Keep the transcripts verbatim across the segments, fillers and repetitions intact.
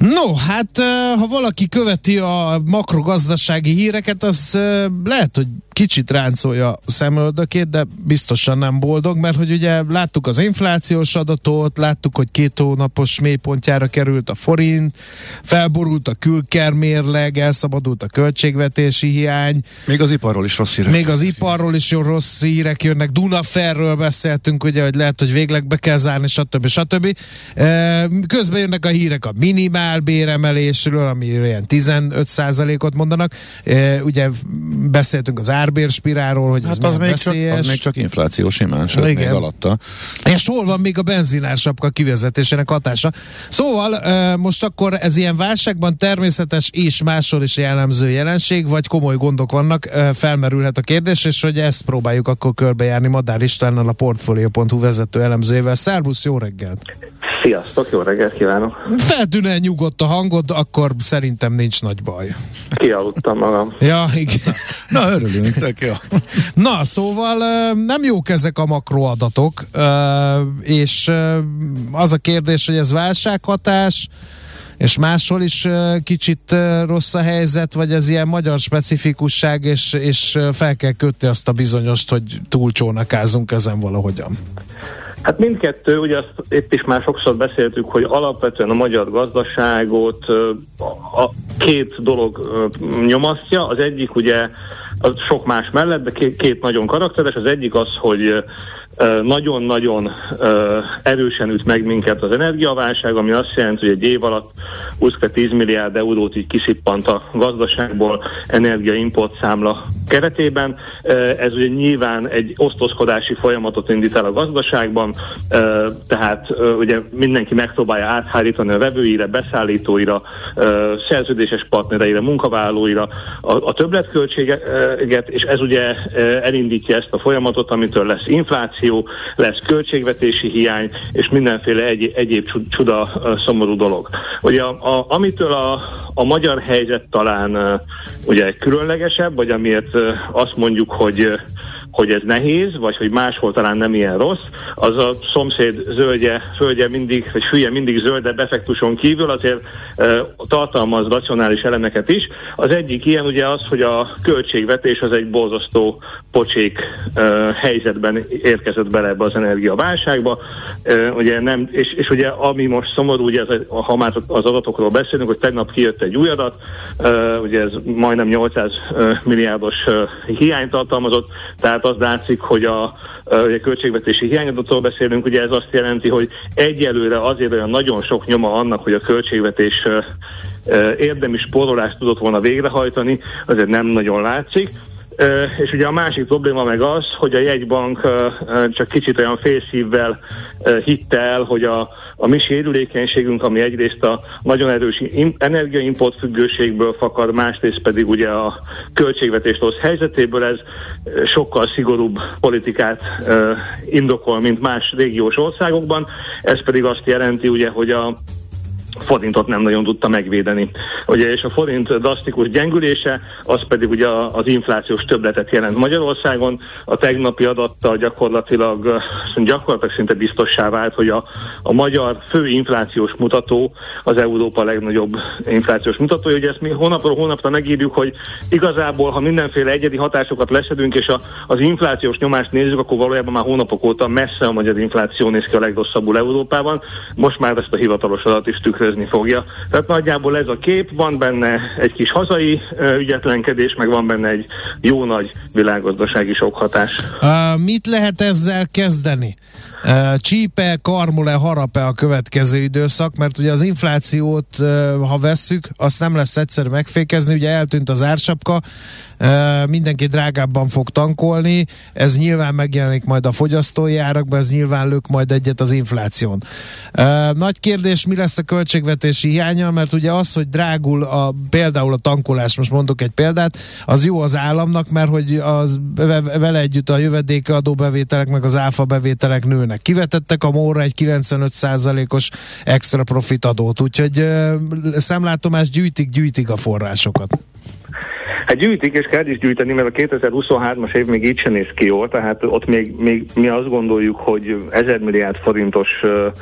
No, hát ha valaki követi a makrogazdasági híreket, az lehet, hogy kicsit ráncolja a szemöldökét, de biztosan nem boldog, mert hogy ugye láttuk az inflációs adatot, láttuk, hogy két hónapos mélypontjára került a forint, felborult a külkermérleg, elszabadult a költségvetési hiány. Még az iparról is rossz hírek. Még az iparról is jó rossz hírek jönnek. Dunaferről beszéltünk, ugye, hogy lehet, hogy végleg be kell zárni, stb. stb. Közben jönnek a hírek a minimálbéremelésről, ami ilyen tizenöt százalékot mondanak. Ugye beszéltünk az árbérspirálról, hogy hát ez az még veszélyes. Csak, az még csak inflációs imán, sőt még alatta. És hol van még a benzinársapka kivezetésének hatása? Szóval most akkor ez ilyen válságban természetes és máshol is jellemző jelenség, vagy komoly gondok vannak, felmerülhet a kérdés, és hogy ezt próbáljuk akkor körbejárni Madár Istvánnal, a Portfolio pont hu vezető elemzőjével. Szervusz, jó reggelt! Sziasztok, jó reggelt kívánok! Feltűnően nyugodt a hangod, akkor szerintem nincs nagy baj. Kialudtam magam. Ja, igen. Na, örülünk, tök jó. Na, szóval nem jók ezek a makroadatok, és az a kérdés, hogy ez válsághatás, és máshol is kicsit rossz a helyzet, vagy ez ilyen magyar specifikusság, és, és fel kell kötni azt a bizonyost, hogy túlcsónakázunk ezen valahogyan. Hát mindkettő, ugye azt itt is már sokszor beszéltük, hogy alapvetően a magyar gazdaságot a két dolog nyomasztja. Az egyik ugye az sok más mellett, de két, két nagyon karakteres. Az egyik az, hogy nagyon-nagyon erősen üt meg minket az energiaválság, ami azt jelenti, hogy egy év alatt tíz milliárd eurót így kiszippant a gazdaságból energiaimport számla keretében. Ez ugye nyilván egy osztozkodási folyamatot indít el a gazdaságban, tehát ugye mindenki megpróbálja áthárítani a vevőire, beszállítóira, szerződéses partnereire, munkavállalóira a, a többletköltséget, és ez ugye elindítja ezt a folyamatot, amitől lesz infláció, lesz költségvetési hiány, és mindenféle egy, egyéb csuda szomorú dolog. Ugye a, a, amitől a, a magyar helyzet talán ugye különlegesebb, vagy amiért azt mondjuk, hogy hogy ez nehéz, vagy hogy máshol talán nem ilyen rossz, az a szomszéd zöldje, földje mindig, vagy fülye mindig zöldebb effektuson kívül azért e, tartalmaz racionális elemeket is. Az egyik ilyen ugye az, hogy a költségvetés az egy borzasztó pocsék e, helyzetben érkezett bele ebbe az energiaválságba. E, ugye nem, és, és ugye ami most szomorú, ugye az, ha már az adatokról beszélünk, hogy tegnap kijött egy új adat, e, ugye ez majdnem nyolcszáz milliárdos e, hiányt tartalmazott, tehát az látszik, hogy a, a költségvetési hiányadatról beszélünk, ugye ez azt jelenti, hogy egyelőre azért olyan nagyon sok nyoma annak, hogy a költségvetés uh, uh, érdemi spórolást tudott volna végrehajtani, azért nem nagyon látszik. Uh, és ugye a másik probléma meg az, hogy a jegybank uh, uh, csak kicsit olyan félszívvel uh, hitte el, hogy a, a mi sérülékenységünk, ami egyrészt a nagyon erős im- energiaimport függőségből fakad, másrészt pedig ugye a költségvetés rossz helyzetéből, ez uh, sokkal szigorúbb politikát uh, indokol, mint más régiós országokban. Ez pedig azt jelenti ugye, hogy a forintot nem nagyon tudta megvédeni. Ugye, és a forint drasztikus gyengülése, az pedig ugye az inflációs többletet jelent Magyarországon. A tegnapi adattal gyakorlatilag, gyakorlatilag szinte biztossá vált, hogy a, a magyar fő inflációs mutató az Európa legnagyobb inflációs mutatója. Ugye ezt mi hónapról hónapra megírjuk, hogy igazából, ha mindenféle egyedi hatásokat leszedünk, és a, az inflációs nyomást nézzük, akkor valójában már hónapok óta messze a magyar infláció néz ki a legrosszabbul Európában. Most már ezt a hivatalos adat is tükrözni fogja. Tehát nagyjából ez a kép, van benne egy kis hazai uh, ügyetlenkedés, meg van benne egy jó nagy világgazdasági sokhatás. Uh, mit lehet ezzel kezdeni? Uh, csípe, karmol-e, harap-e a következő időszak, mert ugye az inflációt, uh, ha vesszük, azt nem lesz egyszerű megfékezni, ugye eltűnt az ársapka, uh, mindenki drágábban fog tankolni, ez nyilván megjelenik majd a fogyasztói árakban, ez nyilván lök majd egyet az infláción. Uh, nagy kérdés, mi lesz a költségvetési hiánya, mert ugye az, hogy drágul a, például a tankolás, most mondok egy példát, az jó az államnak, mert hogy az, vele együtt a jövedéki adóbevételek, meg az áfa bevételek nőnek. Kivetettek a mórra egy kilencvenöt százalékos extra profit adót, úgyhogy uh, szemlátomás gyűjtik, gyűjtik a forrásokat. Hát gyűjtik, és kell is gyűjteni, mert a kétezer-huszonhármas év még így sem néz ki jól, tehát ott még, még mi azt gondoljuk, hogy ezer milliárd forintos uh,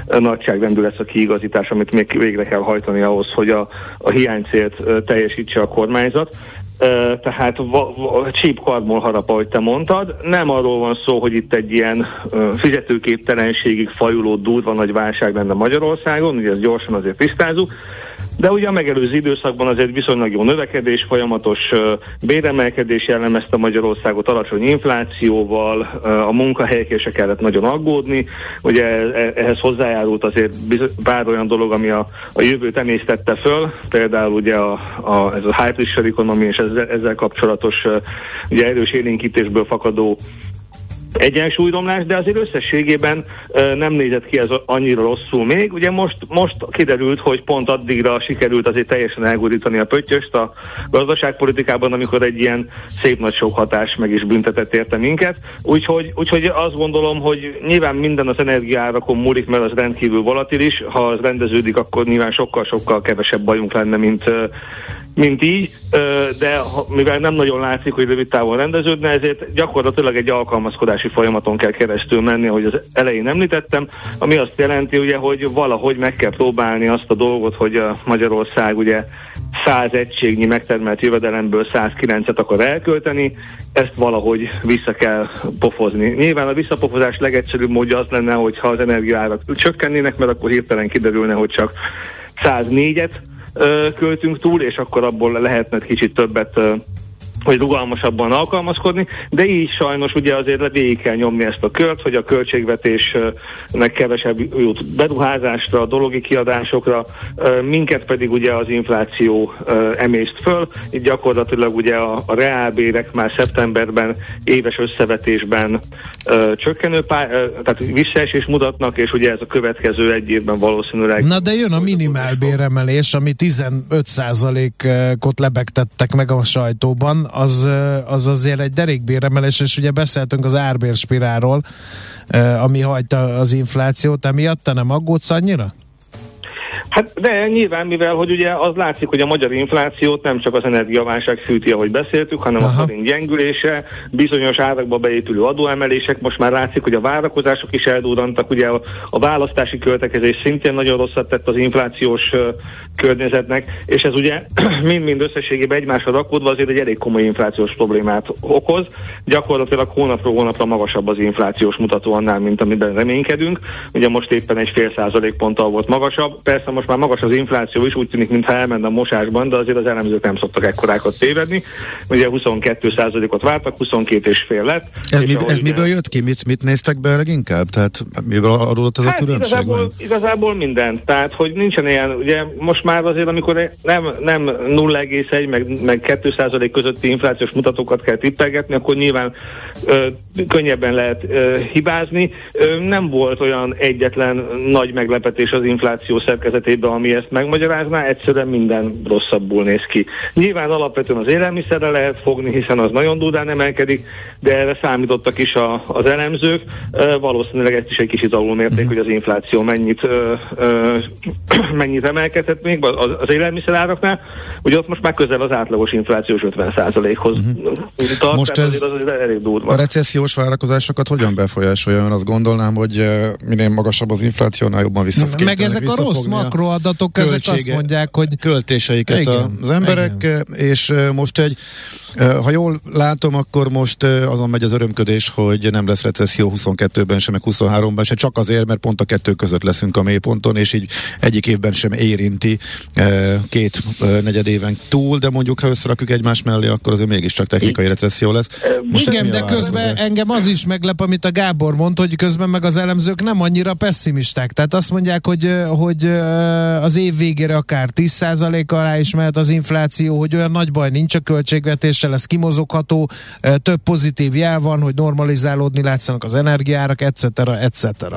nagyságrendű lesz a kiigazítás, amit még végre kell hajtani ahhoz, hogy a, a hiánycélt teljesítse a kormányzat. Uh, tehát va, va, csíp karmol harap, ahogy te mondtad. Nem arról van szó, hogy itt egy ilyen uh, fizetőképtelenségig fajuló durva nagy válság lenne Magyarországon, ugye ezt gyorsan azért tisztázunk, de ugye a megelőző időszakban azért viszonylag jó növekedés, folyamatos uh, béremelkedés jellemezte Magyarországot, alacsony inflációval, uh, a munkahelyekért se kellett nagyon aggódni, ugye ehhez hozzájárult azért pár olyan dolog, ami a, a jövőt emésztette föl, például ugye a, a, ez a high pressure economy és ezzel, ezzel kapcsolatos uh, ugye erős élénkítésből fakadó egyensúlyromlás, de azért összességében uh, nem nézett ki ez annyira rosszul még. Ugye most, most kiderült, hogy pont addigra sikerült azért teljesen elgurítani a pöttyöst a gazdaságpolitikában, amikor egy ilyen szép nagy sok hatás meg is büntetett érte minket. Úgyhogy, úgyhogy azt gondolom, hogy nyilván minden az energiaárakon múlik, mert az rendkívül volatilis. Ha az rendeződik, akkor nyilván sokkal-sokkal kevesebb bajunk lenne, mint uh, mint így, de mivel nem nagyon látszik, hogy rövid távon rendeződne, ezért gyakorlatilag egy alkalmazkodási folyamaton kell keresztül menni, ahogy az elején említettem, ami azt jelenti, ugye, hogy valahogy meg kell próbálni azt a dolgot, hogy a Magyarország ugye száz egységnyi megtermelt jövedelemből százkilencet akar elkölteni, ezt valahogy vissza kell pofozni. Nyilván a visszapofozás legegyszerűbb módja az lenne, hogyha az energiaárak csökkennének, mert akkor hirtelen kiderülne, hogy csak száznégyet költünk túl, és akkor abból lehetne kicsit többet hogy rugalmasabban alkalmazkodni, de így sajnos ugye azért végig kell nyomni ezt a kört, hogy a költségvetésnek kevesebb jut beruházásra, a dologi kiadásokra, minket pedig ugye az infláció emészt föl, így gyakorlatilag ugye a, a reálbérek már szeptemberben éves összevetésben csökkenő pály, tehát visszaesés mutatnak, és ugye ez a következő egy évben valószínűleg... Na de jön a minimálbéremelés, ami tizenöt százalékot lebegtettek meg a sajtóban, az, az azért egy derékbéremelés, és ugye beszéltünk az árbérspirálról, ami hagyta az inflációt, emiatt te nem aggódsz annyira? Hát de nyilván, mivel hogy ugye az látszik, hogy a magyar inflációt nem csak az energiaválság fűti, ahogy beszéltük, hanem Aha. a forint gyengülése, bizonyos árakba beépülő adóemelések, most már látszik, hogy a várakozások is eldurrantak, ugye a, a választási költekezés szintén nagyon rosszat tett az inflációs uh, környezetnek, és ez ugye mind-mind összességében egymásra rakódva azért egy elég komoly inflációs problémát okoz. Gyakorlatilag hónapról hónapra magasabb az inflációs mutató annál, mint amiben reménykedünk. Ugye most éppen egy fél százalékponttal volt magasabb. Persze most már magas az infláció is, úgy tűnik, mintha elmenne a mosásban, de azért az elemzők nem szoktak ekkorákat tévedni. Ugye huszonkettő százalékot vártak, huszonkét és fél lett. Ez, mi, ez miből jött ki? Mit, mit néztek be leginkább? Tehát miből adódott ez hát a különbség? Igazából, igazából mindent. Tehát, hogy nincsen ilyen, ugye most már azért, amikor nem, nem nulla egész egy meg, meg két százalék közötti inflációs mutatókat kell tippelgetni, akkor nyilván ö, könnyebben lehet ö, hibázni. Ö, nem volt olyan egyetlen nagy meglepetés az infláció szerkezetében, ami ezt megmagyarázná, egyszerűen minden rosszabbul néz ki. Nyilván alapvetően az élelmiszerre lehet fogni, hiszen az nagyon durván emelkedik, de erre számítottak is a, az elemzők. E, valószínűleg ezt is egy kicsit alulmérték, uh-huh. hogy az infláció mennyit, ö, ö, mennyit emelkedett még az, az élelmiszeráraknál. Ugye ott most már közel az átlagos inflációs ötven százalékhoz uh-huh. tart, most ez az, az elég durva. A recessziós várakozásokat hogyan befolyásolja? Én azt gondolnám, hogy minél magasabb az inflációnál jobban visszafogják. Meg ezek a rossz makroadatok, ezek azt mondják, hogy költéseiket igen, az emberek, igen. És most egy, ha jól látom, akkor most azon megy az örömködés, hogy nem lesz recesszió huszonkettőben sem, meg huszonháromban sem, csak azért, mert pont a kettő között leszünk a mélyponton, és így egyik évben sem érinti két negyed éven túl, de mondjuk, ha összerakjuk egymás mellé, akkor azért mégiscsak technikai recesszió lesz. Most igen, de közben engem az is meglep, amit a Gábor mond, hogy közben meg az elemzők nem annyira pessimisták. Tehát azt mondják, hogy, hogy az év végére akár tíz százalék alá is mehet az infláció, hogy olyan nagy baj nincs a költségvetéssel, lesz kimozogható, több pozitív jel van, hogy normalizálódni látszanak az energiárak, et cetera, et cetera.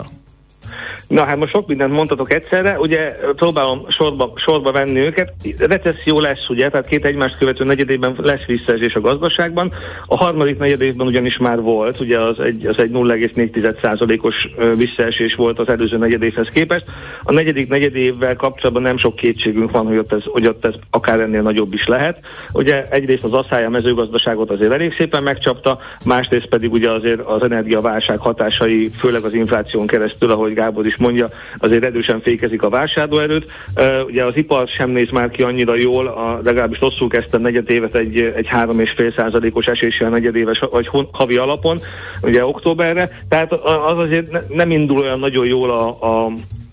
Na hát most sok mindent mondtatok egyszerre, ugye próbálom sorba, sorba venni őket. Recesszió lesz, ugye, tehát két egymást követő negyedében lesz visszaesés a gazdaságban. A harmadik negyedévben ugyanis már volt, ugye az egy, az egy nulla egész négy százalékos visszaesés volt az előző negyedévhez képest. A negyedik negyedévvel kapcsolatban nem sok kétségünk van, hogy ott ez, hogy ott ez akár ennél nagyobb is lehet. Ugye egyrészt az asszály a mezőgazdaságot azért elég szépen megcsapta, másrészt pedig ugye azért az energiaválság hatásai, főleg az infláción keresztül, ahogy Gábor is mondja, azért erősen fékezik a vásárlóerőt. Ugye az ipar sem néz már ki annyira jól, a, legalábbis rosszul kezdte negyedévet egy, egy három egész öt százalékos eséssel negyedéves vagy havi alapon, ugye októberre, tehát az azért nem indul olyan nagyon jól a, a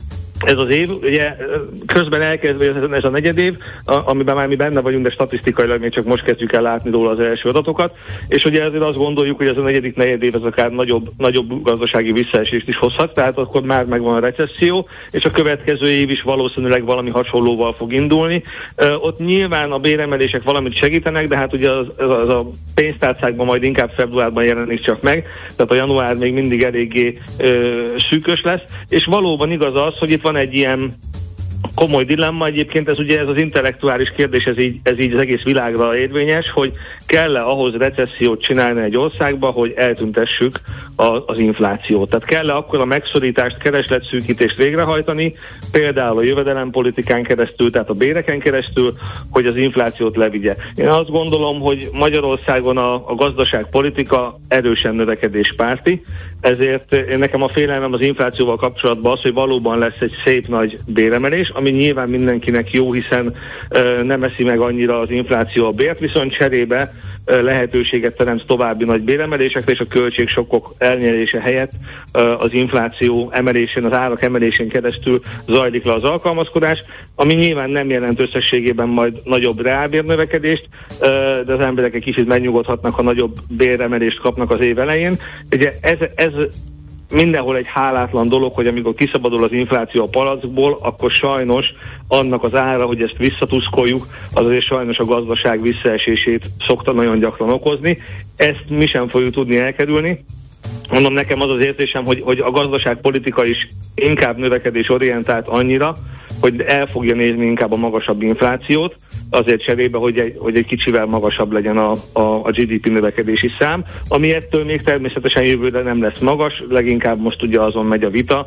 ez az év, ugye közben elkezdve ez a negyedév, amiben már mi benne vagyunk, de statisztikailag még csak most kezdjük el látni róla az első adatokat, és ugye ezért azt gondoljuk, hogy ez a negyedik negyedév ez akár nagyobb, nagyobb gazdasági visszaesést is hozhat, tehát akkor már megvan a recesszió, és a következő év is valószínűleg valami hasonlóval fog indulni. Ott nyilván a béremelések valamit segítenek, de hát ugye az, az a pénztárcákban majd inkább februárban jelenik csak meg, tehát a január még mindig eléggé ö, szűkös lesz, és valóban igaz az, hogy itt van egy ilyen komoly dilemma, egyébként ez ugye ez az intellektuális kérdés, ez így, ez így az egész világra érvényes, hogy kell-e ahhoz recessziót csinálni egy országba, hogy eltüntessük a, az inflációt. Tehát kell-e akkor a megszorítást, keresletszűkítést végrehajtani, például a jövedelempolitikán keresztül, tehát a béreken keresztül, hogy az inflációt levigye. Én azt gondolom, hogy Magyarországon a, a gazdaságpolitika erősen növekedéspárti, ezért én nekem a félelmem az inflációval kapcsolatban az, hogy valóban lesz egy szép nagy béremelés, ami nyilván mindenkinek jó, hiszen uh, nem eszi meg annyira az infláció a bért, viszont cserébe uh, lehetőséget teremt további nagy béremelésekre, és a költségsokkok elnyelése helyett uh, az infláció emelésén, az árak emelésén keresztül zajlik le az alkalmazkodás, ami nyilván nem jelent összességében majd nagyobb reálbérnövekedést, uh, de az emberek egy kicsit megnyugodhatnak, ha nagyobb béremelést kapnak az év elején. Ugye ez, ez mindenhol egy hálátlan dolog, hogy amikor kiszabadul az infláció a palackból, akkor sajnos annak az ára, hogy ezt visszatuszkoljuk, az azért sajnos a gazdaság visszaesését szokta nagyon gyakran okozni. Ezt mi sem fogjuk tudni elkerülni. Mondom, nekem az az érzésem, hogy, hogy a gazdaságpolitika is inkább növekedésorientált annyira, hogy el fogja nézni inkább a magasabb inflációt, azért cserébe, hogy egy, hogy egy kicsivel magasabb legyen a, a, a gé dé pé növekedési szám, ami ettől még természetesen jövőre nem lesz magas, leginkább most ugye azon megy a vita,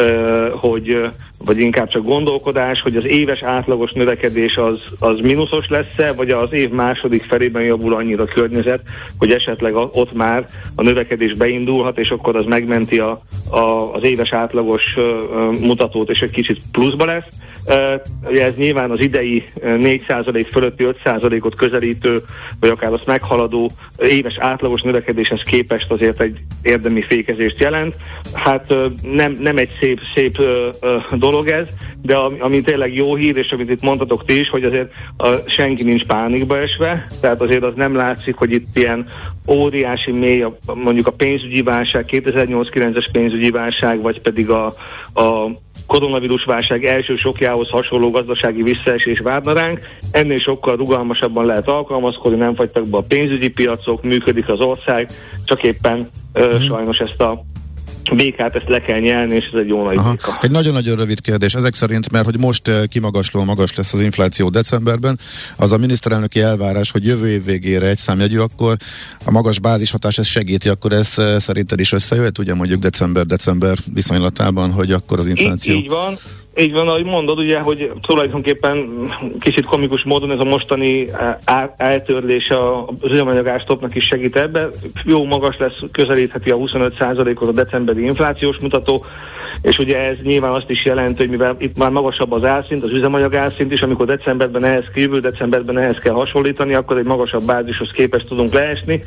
hogy vagy inkább csak gondolkodás, hogy az éves átlagos növekedés az, az mínuszos lesz-e, vagy az év második felében javul annyira a környezet, hogy esetleg a, ott már a növekedés beindulhat, és akkor az megmenti a, a, az éves átlagos uh, mutatót, és egy kicsit pluszba lesz. Uh, ez nyilván az idei négy százalék fölötti öt százalékot közelítő, vagy akár azt meghaladó éves átlagos növekedéshez képest azért egy érdemi fékezést jelent. Hát uh, nem, nem egy szép, szép uh, uh, dolog ez, de ami, ami tényleg jó hír, és amit itt mondtatok ti is, hogy azért a, senki nincs pánikba esve, tehát azért az nem látszik, hogy itt ilyen óriási mély, a, mondjuk a pénzügyi válság, kétezer-nyolc kilences pénzügyi válság, vagy pedig a, a koronavírus válság első sokjához hasonló gazdasági visszaesés várna ránk. Ennél sokkal rugalmasabban lehet alkalmazkodni, nem fagytak be a pénzügyi piacok, működik az ország, csak éppen ö, mm. sajnos ezt a békát, ezt le kell nyelni, és ez egy jó nagy béka. Egy nagyon-nagyon rövid kérdés. Ezek szerint, mert hogy most kimagasló magas lesz az infláció decemberben, az a miniszterelnöki elvárás, hogy jövő év végére egy számjegyű, akkor a magas bázishatás ezt segíti, akkor ez szerinted is összejöhet, ugye mondjuk december-december viszonylatában, hogy akkor az infláció... Így, így van. Így van, ahogy mondod, ugye, hogy tulajdonképpen kicsit komikus módon ez a mostani eltörlése az üzemanyagástopnak is segít ebbe. Jó magas lesz, közelítheti a huszonöt százalékot a decemberi inflációs mutató, és ugye ez nyilván azt is jelenti, hogy mivel itt már magasabb az árszint, az üzemanyag árszint is, amikor decemberben ehhez kívül, decemberben ehhez kell hasonlítani, akkor egy magasabb bázishoz képest tudunk leesni.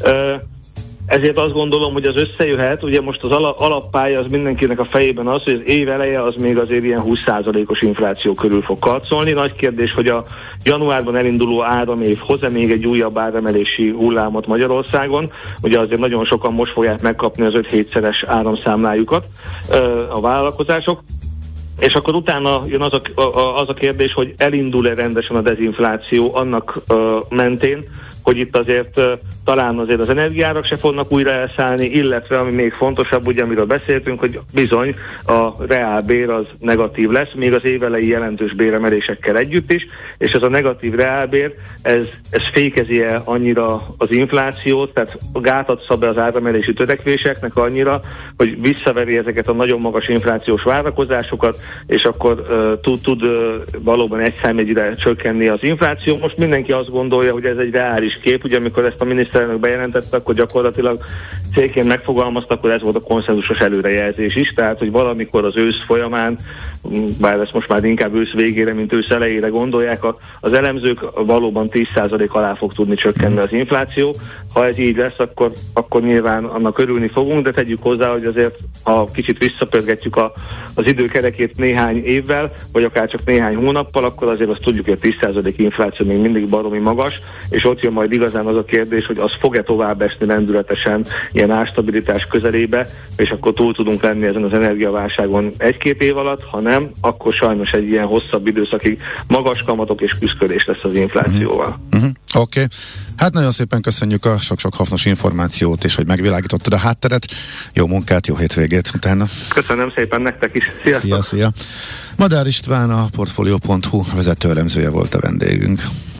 Ezért azt gondolom, hogy az összejöhet, ugye most az alappálya az mindenkinek a fejében az, hogy az év eleje az még azért ilyen húsz százalékos infláció körül fog karcolni. Nagy kérdés, hogy a januárban elinduló áramév hoz-e még egy újabb áremelési hullámot Magyarországon. Ugye azért nagyon sokan most fogják megkapni az öt-hétszeres áramszámlájukat a vállalkozások. És akkor utána jön az a, az a kérdés, hogy elindul-e rendesen a dezinfláció annak uh, mentén, hogy itt azért uh, talán azért az energiárak se fognak újra elszállni, illetve ami még fontosabb, ugye amiről beszéltünk, hogy bizony a reálbér az negatív lesz, még az évelei jelentős béremelésekkel együtt is, és ez a negatív reálbér, ez, ez fékezi-e annyira az inflációt, tehát gátat szab be az áremelési törekvéseknek annyira, hogy visszaveri ezeket a nagyon magas inflációs várakozásokat, és akkor uh, tud, tud uh, valóban egy számjegyre csökkenni az infláció. Most mindenki azt gondolja, hogy ez egy reális kép, ugye amikor ezt a miniszter miniszterelnök bejelentette, akkor gyakorlatilag cégként megfogalmaztak, akkor ez volt a konszenzusos előrejelzés is, tehát hogy valamikor az ősz folyamán, bár ezt most már inkább ősz végére, mint ősz elejére gondolják, az elemzők valóban tíz százalék alá fog tudni csökkenni az infláció. Ha ez így lesz, akkor, akkor nyilván annak örülni fogunk, de tegyük hozzá, hogy azért, ha kicsit visszapörgetjük a, az időkerekét néhány évvel, vagy akár csak néhány hónappal, akkor azért azt tudjuk, hogy a tíz százalék infláció még mindig baromi magas, és ott jön majd igazán az a kérdés, hogy az fog-e tovább esni lendületesen ilyen árstabilitás közelébe, és akkor túl tudunk lenni ezen az energiaválságon egy-két év alatt, ha nem, akkor sajnos egy ilyen hosszabb időszakig magas kamatok és küszködés lesz az inflációval. Uh-huh. Oké. Okay. Hát nagyon szépen köszönjük a sok-sok hasznos információt, és hogy megvilágítottad a hátteret. Jó munkát, jó hétvégét utána. Köszönöm szépen nektek is. Sziasztok! Szia, szia. Madár István, a Portfolio pont hu vezető elemzője volt a vendégünk.